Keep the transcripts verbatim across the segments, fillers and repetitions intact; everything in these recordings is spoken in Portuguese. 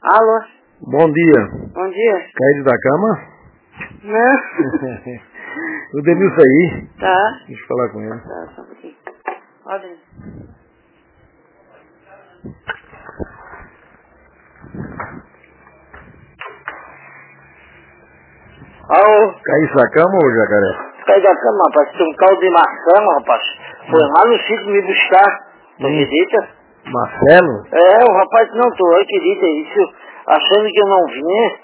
Alô? Bom dia. Bom dia. Caído da cama? Não. O Denilson aí. Tá. Deixa eu falar com ele. Tá, só um pouquinho. Ó, Denilson. Alô? Caísse da cama ou jacaré? Cai da cama, rapaz. Tem um caldo de maçã, rapaz. Foi lá no sítio me buscar. Tu Hum. acredita? Marcelo? É, o rapaz não, tu acredita isso? Achando que eu não vinha.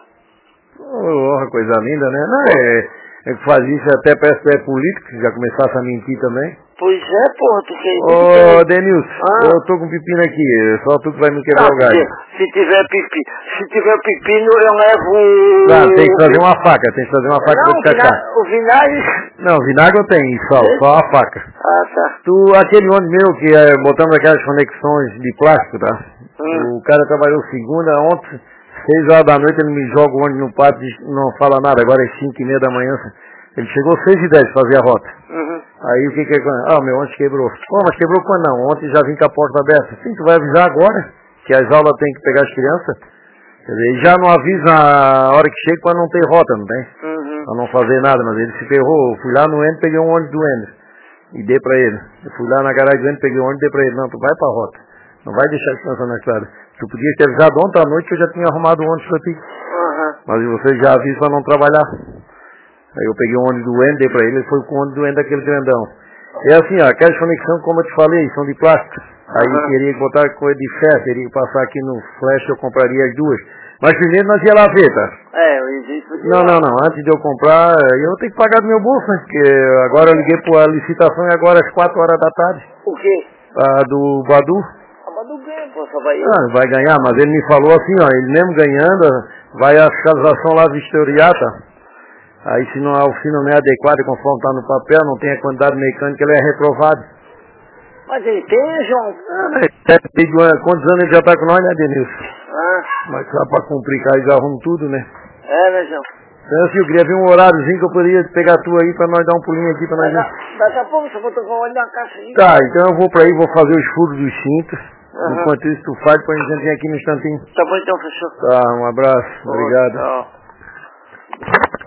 Oh, coisa linda, né? Não, é, é que faz isso até parece que é político, que já começasse a mentir também. Pois é, porra, tu acredita? Ô, que... Denilson, Ah. eu tô com pepino aqui, só tu que vai me quebrar Não, o galho. se, se tiver pipi, se tiver pepino eu levo... Não, tem que fazer uma faca, tem que fazer uma faca Não, pra o descascar. vinagre, o vinagre... Não, vinagre eu tenho, só, É? só a faca. Ah, tá. Tu, aquele ônibus meu que é, botamos aquelas conexões de plástico, tá? Hum. O cara trabalhou segunda, ontem, seis horas da noite, ele me joga o ônibus no pátio e não fala nada, agora é cinco e meia da manhã. Ele chegou seis e dez fazer a rota. Uhum. Aí o que que é? Ah, meu ônibus quebrou. Pô, mas quebrou quando não? Ontem já vim com a porta aberta. Sim, tu vai avisar agora, que as aulas tem que pegar as crianças. Quer dizer, ele já não avisa a hora que chega para não ter rota, não tem? Uhum. Para não fazer nada, mas ele se ferrou. Eu fui lá no Endo, peguei um ônibus do Endo e dei pra ele. Eu fui lá na garagem do Endo, peguei um ônibus e dei pra ele. Não, tu vai pra rota. Não vai deixar a criança na estrada. Tu podia ter avisado ontem à noite que eu já tinha arrumado o ônibus pra ti. Uhum. Mas você já avisa para não trabalhar. Aí eu peguei um ônibus do Endo, dei pra ele, ele foi com o ônibus do Endo daquele grandão. É assim, ó, aquelas conexões, como eu te falei, são de plástico. Aí Uhum. teria que botar coisa de ferro, teria que passar aqui no flash, eu compraria as duas. Mas primeiro nós ia lá ver, tá? É, eu existe. Não, não, não, antes de eu comprar, eu vou ter que pagar do meu bolso, né? Porque agora eu liguei para a licitação e agora às quatro horas da tarde. O quê? A do Badu. A Badu ganha, pô, só vai ir. Ah, vai ganhar, mas ele me falou assim, ó, ele mesmo ganhando, vai a fiscalização lá vistoriar, tá? Aí se não a oficina não é adequada conforme está no papel, não tem a quantidade mecânica, ele é reprovado. Mas ele tem, João? Ah, é, quantos anos ele já está com nós, né, Denilson? Ah, Mas só para complicar, eles arrumam tudo, né? é, né, João? Então assim, eu queria ver um horáriozinho que eu poderia pegar tu aí para nós dar um pulinho aqui para nós Mas, ver. da- daqui a pouco, só vou tocar o olho na caixa aí. Tá, então eu vou pra aí, vou fazer os furos dos cintos. Aham. Enquanto isso tu faz, depois a gente vem aqui no instantinho. Tá bom, então, fechou. Tá, um abraço, obrigado. Tchau.